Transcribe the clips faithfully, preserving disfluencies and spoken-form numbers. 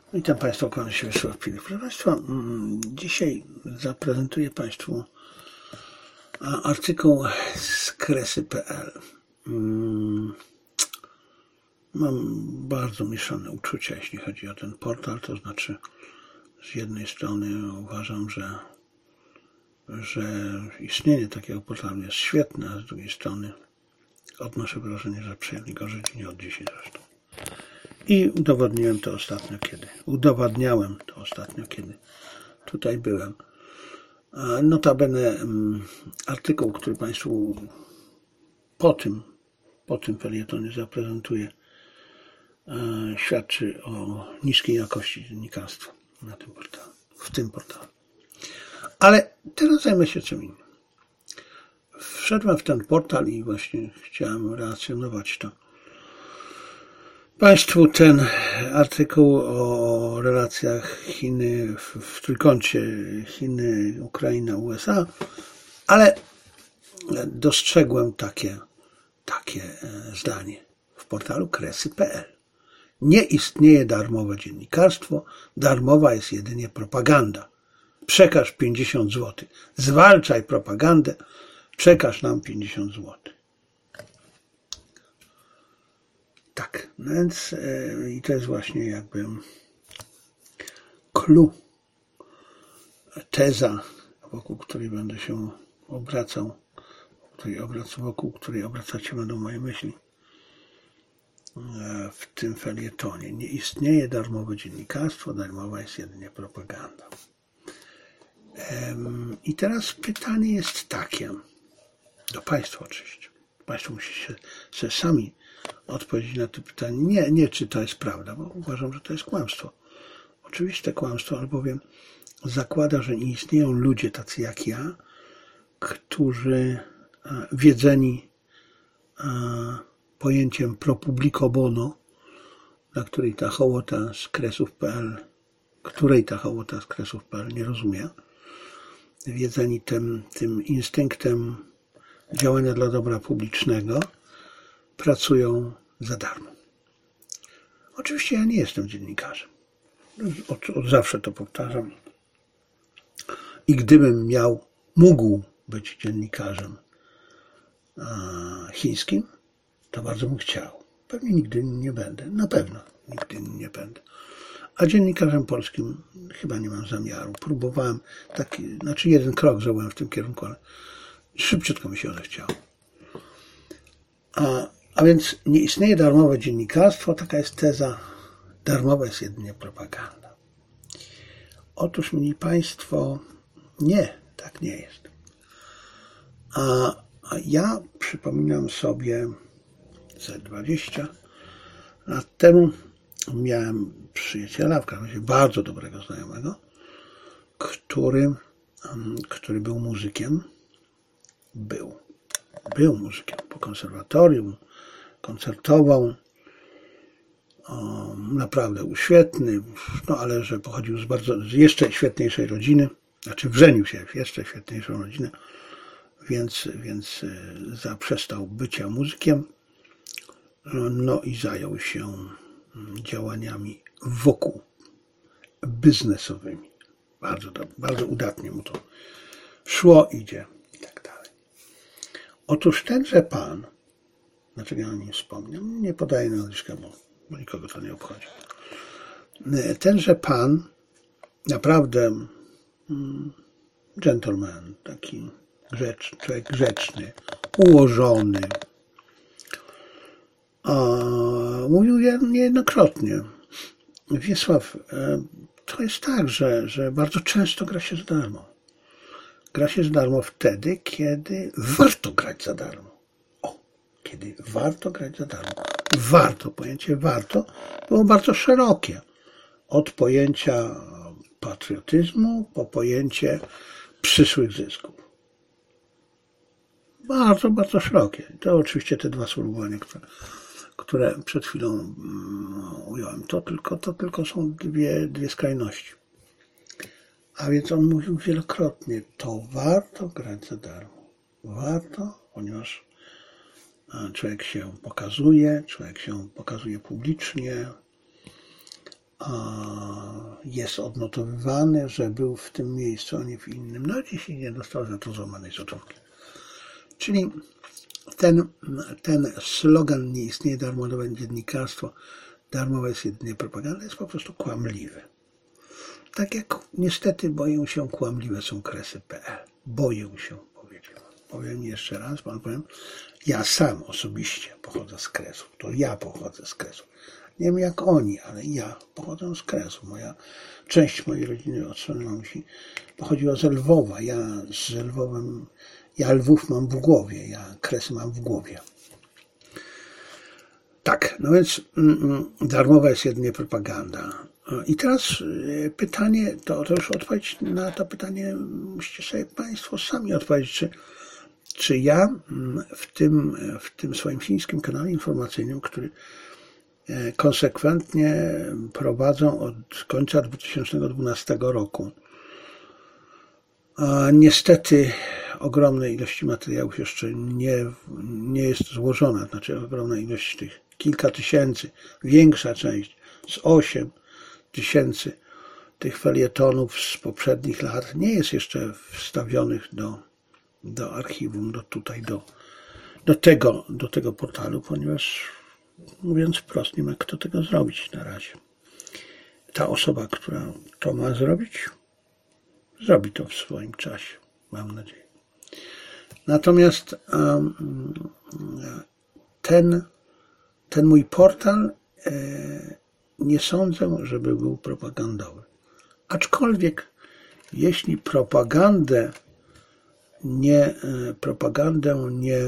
Witam Państwa, kłaniam się Wiesław Filip. Proszę Państwa, dzisiaj zaprezentuję Państwu artykuł z kresy kropka pe el. Mam bardzo mieszane uczucia, jeśli chodzi o ten portal, to znaczy z jednej strony uważam, że, że istnienie takiego portalu jest świetne, a z drugiej strony odnoszę wrażenie, że przejęli go Żydzi, nie od dzisiaj zresztą. I udowodniłem to ostatnio, kiedy. Udowadniałem to ostatnio, kiedy tutaj byłem. Notabene artykuł, który Państwu po tym, po tym felietonie zaprezentuję, świadczy o niskiej jakości dziennikarstwa na tym portalu, w tym portalu. Ale teraz zajmę się czym innym. Wszedłem w ten portal i właśnie chciałem relacjonować to Państwu ten artykuł o relacjach Chiny w, w trójkącie Chiny, Ukraina, U S A, ale dostrzegłem takie, takie zdanie w portalu kresy kropka pe el. Nie istnieje darmowe dziennikarstwo, darmowa jest jedynie propaganda. Przekaż pięćdziesiąt złotych. Zwalczaj propagandę, przekaż nam pięćdziesiąt złotych. Tak, no więc yy, i to jest właśnie jakby clue, teza, wokół której będę się obracał, której obrac, wokół której obracać się będą moje myśli yy, w tym felietonie. Nie istnieje darmowe dziennikarstwo, darmowa jest jedynie propaganda. Yy, I teraz pytanie jest takie, do Państwa oczywiście. Państwo musicie sobie sami odpowiedzieć na to pytanie. Nie, nie, czy to jest prawda, bo uważam, że to jest kłamstwo. Oczywiste kłamstwo, albowiem zakłada, że nie istnieją ludzie tacy jak ja, którzy wiedzeni pojęciem pro publico bono, dla której ta hołota z kresów kropka pe el, której ta hołota z kresów kropka pe el nie rozumie, wiedzeni tym, tym instynktem działania dla dobra publicznego, pracują za darmo. Oczywiście ja nie jestem dziennikarzem. Od, od zawsze to powtarzam. I gdybym miał, mógł być dziennikarzem a, chińskim, to bardzo bym chciał. Pewnie nigdy nie będę. Na pewno nigdy nie będę. A dziennikarzem polskim chyba nie mam zamiaru. Próbowałem taki, znaczy jeden krok zrobiłem w tym kierunku, ale szybciutko mi się odechciało. A, a więc nie istnieje darmowe dziennikarstwo, taka jest teza, darmowa jest jedynie propaganda. Otóż, mili Państwo, nie, tak nie jest. A, a ja przypominam sobie, ze dwadzieścia lat temu miałem przyjaciela, w każdym razie bardzo dobrego znajomego, który, który był muzykiem, był, był muzykiem po konserwatorium, koncertował, o, naprawdę świetny, no ale że pochodził z bardzo, z jeszcze świetniejszej rodziny, znaczy wrzenił się w jeszcze świetniejszą rodzinę, więc, więc zaprzestał bycia muzykiem, no i zajął się działaniami wokół biznesowymi. Bardzo, bardzo udatnie mu to szło, idzie i tak dalej. Otóż tenże pan, dlaczego ja o nim wspomniałem, nie podaję nazwiska, bo, bo nikogo to nie obchodzi. Tenże pan, naprawdę mm, gentleman, taki grzeczny, człowiek grzeczny, ułożony, a, mówił niejednokrotnie: Wiesław, to jest tak, że, że bardzo często gra się za darmo. Gra się za darmo wtedy, kiedy warto grać za darmo. O, kiedy warto grać za darmo. Warto, pojęcie warto było bardzo szerokie. Od pojęcia patriotyzmu po pojęcie przyszłych zysków. Bardzo, bardzo szerokie. To oczywiście te dwa sformułowania, które, które przed chwilą um, ująłem. To tylko, to tylko są dwie, dwie skrajności. A więc on mówił wielokrotnie, to warto grać za darmo. Warto, ponieważ człowiek się pokazuje, człowiek się pokazuje publicznie, a jest odnotowywany, że był w tym miejscu, a nie w innym. No jeśli nie dostał za to złamanej soczonki. Czyli ten, ten slogan "nie istnieje darmowe dziennikarstwo, darmowa jest jedynie propaganda" jest po prostu kłamliwy. Tak jak niestety boję się, kłamliwe są kresy kropka pe el. Boję się powiedzieć. Powiem jeszcze raz, pan powiem, ja sam osobiście pochodzę z Kresów. To ja pochodzę z Kresów. Nie wiem jak oni, ale ja pochodzę z Kresów. Moja część mojej rodziny od strony mamusi pochodziła z Lwowa. Ja z Lwowem, ja Lwów mam w głowie, ja Kresy mam w głowie. Tak, no więc mm, darmowa jest jedynie propaganda. I teraz pytanie, to, to już odpowiedź na to pytanie musicie sobie Państwo sami odpowiedzieć, czy, czy ja w tym, w tym swoim chińskim kanale informacyjnym, który konsekwentnie prowadzą od końca dwa tysiące dwunastego roku, a niestety ogromnej ilości materiałów jeszcze nie, nie jest złożona, znaczy ogromna ilość tych kilka tysięcy, większa część z osiem tysięcy tych felietonów z poprzednich lat nie jest jeszcze wstawionych do, do archiwum, do tutaj, do, do, tego, do tego portalu, ponieważ mówiąc wprost, nie ma kto tego zrobić na razie. Ta osoba, która to ma zrobić, zrobi to w swoim czasie, mam nadzieję. Natomiast um, ten, ten mój portal e, nie sądzę, żeby był propagandowy. Aczkolwiek, jeśli propagandę nie, propagandę nie,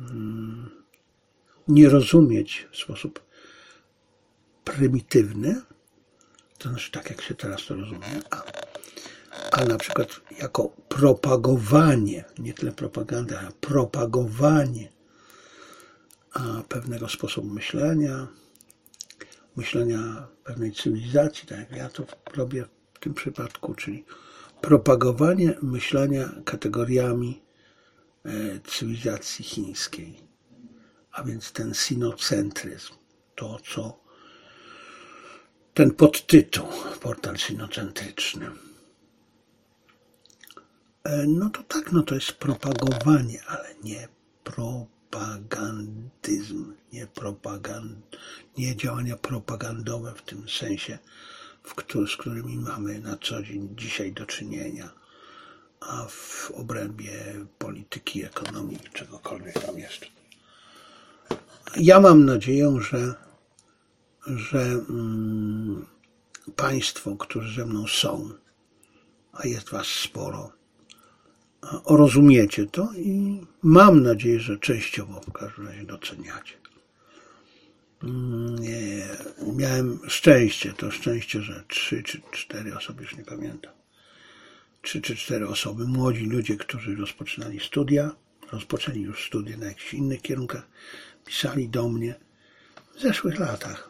nie rozumieć w sposób prymitywny, to znaczy tak, jak się teraz to rozumie, a, a na przykład jako propagowanie, nie tyle propaganda, a propagowanie a pewnego sposobu myślenia, myślenia pewnej cywilizacji, tak jak ja to robię w tym przypadku, czyli propagowanie myślenia kategoriami cywilizacji chińskiej, a więc ten sinocentryzm, to co ten podtytuł, portal sinocentryczny. No to tak, no to jest propagowanie, ale nie propagandyzm, nie propagand, nie działania propagandowe w tym sensie, w który, z którymi mamy na co dzień dzisiaj do czynienia, a w obrębie polityki, ekonomii, czegokolwiek tam jeszcze. Ja mam nadzieję, że, że mm, Państwo, którzy ze mną są, a jest Was sporo, rozumiecie to i mam nadzieję, że częściowo w każdym razie doceniacie. Nie, miałem szczęście, to szczęście, że trzy czy cztery osoby, już nie pamiętam, trzy czy cztery osoby, młodzi ludzie, którzy rozpoczynali studia, rozpoczęli już studia na jakichś innych kierunkach, pisali do mnie w zeszłych latach.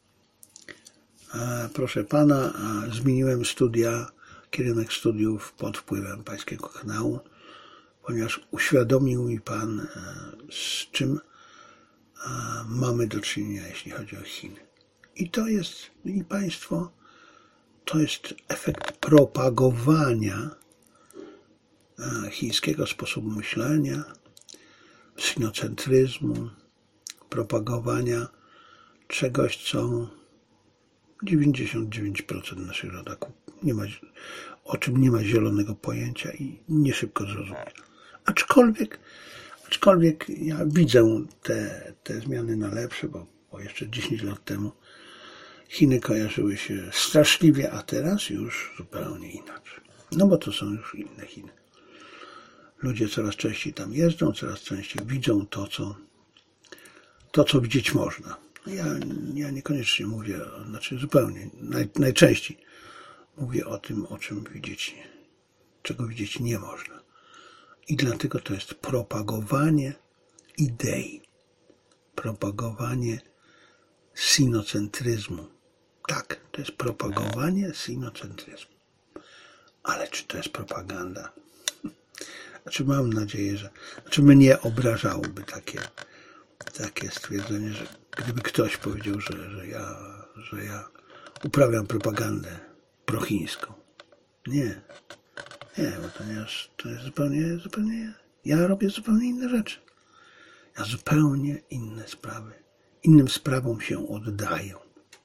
A proszę Pana, a zmieniłem studia, kierunek studiów pod wpływem Pańskiego kanału, ponieważ uświadomił mi Pan, z czym mamy do czynienia, jeśli chodzi o Chiny. I to jest, mili Państwo, to jest efekt propagowania chińskiego sposobu myślenia, sinocentryzmu, propagowania czegoś, co dziewięćdziesiąt dziewięć procent naszych rodaków nie ma, o czym nie ma zielonego pojęcia i nie szybko zrozumie. Aczkolwiek, aczkolwiek ja widzę te, te zmiany na lepsze, bo, bo jeszcze dziesięć lat temu Chiny kojarzyły się straszliwie, a teraz już zupełnie inaczej. No bo to są już inne Chiny. Ludzie coraz częściej tam jeżdżą, coraz częściej widzą to, co, to, co widzieć można. Ja, ja niekoniecznie mówię, znaczy zupełnie, naj, najczęściej mówię o tym, o czym widzieć, czego widzieć nie można. I dlatego to jest propagowanie idei, propagowanie sinocentryzmu. Tak, to jest propagowanie sinocentryzmu. Ale czy to jest propaganda? Znaczy mam nadzieję, że znaczy mnie obrażałoby takie, takie stwierdzenie, że gdyby ktoś powiedział, że, że, ja, że ja uprawiam propagandę prochińską. Nie, nie, bo to, nie, to jest zupełnie, zupełnie, ja robię zupełnie inne rzeczy. Ja zupełnie inne sprawy, innym sprawom się oddaję.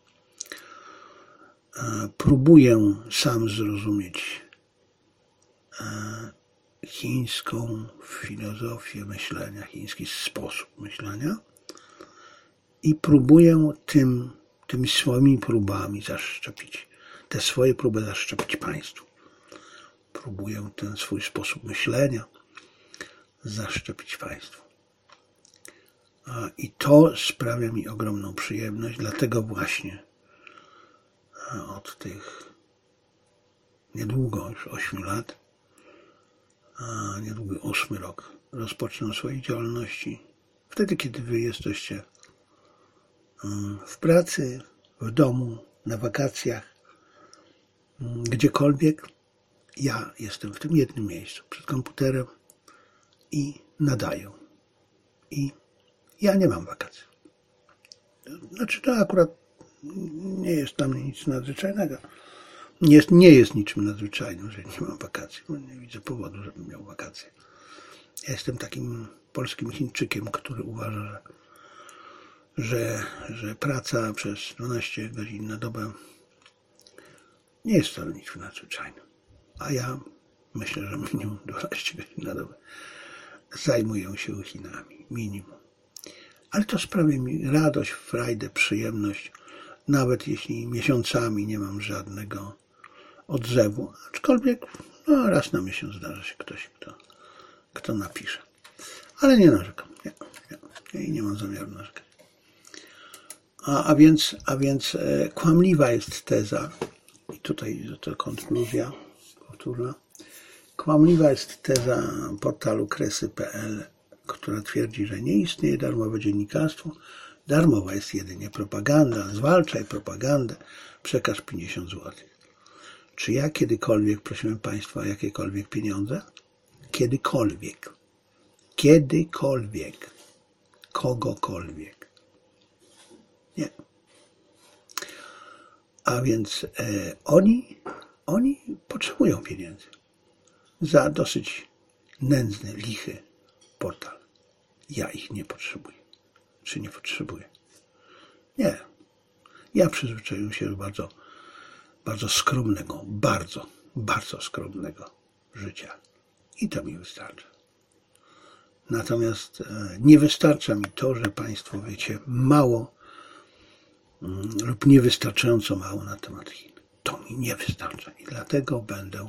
Próbuję sam zrozumieć chińską filozofię myślenia, chiński sposób myślenia i próbuję tym, tymi swoimi próbami zaszczepić, te swoje próby zaszczepić państwu. Próbuję ten swój sposób myślenia zaszczepić państwu. I to sprawia mi ogromną przyjemność, dlatego właśnie od tych niedługo, już ośmiu lat, a niedługo ósmy rok, rozpocznę swojej działalności. Wtedy, kiedy wy jesteście w pracy, w domu, na wakacjach, gdziekolwiek, ja jestem w tym jednym miejscu, przed komputerem i nadaję. I ja nie mam wakacji. Znaczy, to akurat nie jest dla mnie nic nadzwyczajnego. Nie jest, nie jest niczym nadzwyczajnym, że nie mam wakacji. Bo nie widzę powodu, żebym miał wakacje. Ja jestem takim polskim Chińczykiem, który uważa, że, że, że praca przez dwanaście godzin na dobę nie jest wcale niczym nadzwyczajnym. A ja myślę, że minimum dwanaście godzin na dobę zajmuję się Chinami. Minimum. Ale to sprawia mi radość, frajdę, przyjemność, nawet jeśli miesiącami nie mam żadnego odzewu, aczkolwiek no, raz na miesiąc zdarza się ktoś, kto, kto napisze. Ale nie narzekam. Nie, nie, nie mam zamiaru narzekać. A, a więc, a więc e, kłamliwa jest teza, i tutaj to konkluzja powtórna, kłamliwa jest teza portalu kresy kropka pe el, która twierdzi, że nie istnieje darmowe dziennikarstwo, darmowa jest jedynie propaganda, zwalczaj propagandę, przekaż pięćdziesiąt złotych. Czy ja kiedykolwiek prosiłem Państwa o jakiekolwiek pieniądze? Kiedykolwiek. Kiedykolwiek. Kogokolwiek. Nie. A więc e, oni, oni potrzebują pieniędzy za dosyć nędzny, lichy portal. Ja ich nie potrzebuję. Czy nie potrzebuję? Nie. Ja przyzwyczaiłem się do bardzo, bardzo skromnego, bardzo, bardzo skromnego życia. I to mi wystarcza. Natomiast nie wystarcza mi to, że Państwo wiecie mało lub niewystarczająco mało na temat Chin. To mi nie wystarcza i dlatego będę,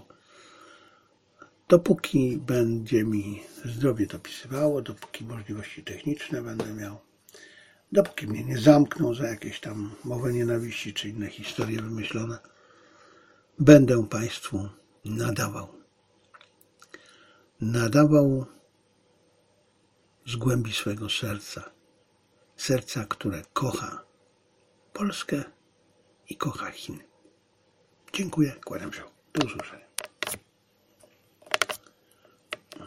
dopóki będzie mi zdrowie dopisywało, dopóki możliwości techniczne będę miał, dopóki mnie nie zamkną za jakieś tam mowę nienawiści czy inne historie wymyślone, będę Państwu nadawał. Nadawał z głębi swego serca. Serca, które kocha Polskę i kocha Chiny. Dziękuję, kłaniam się. Do usłyszenia.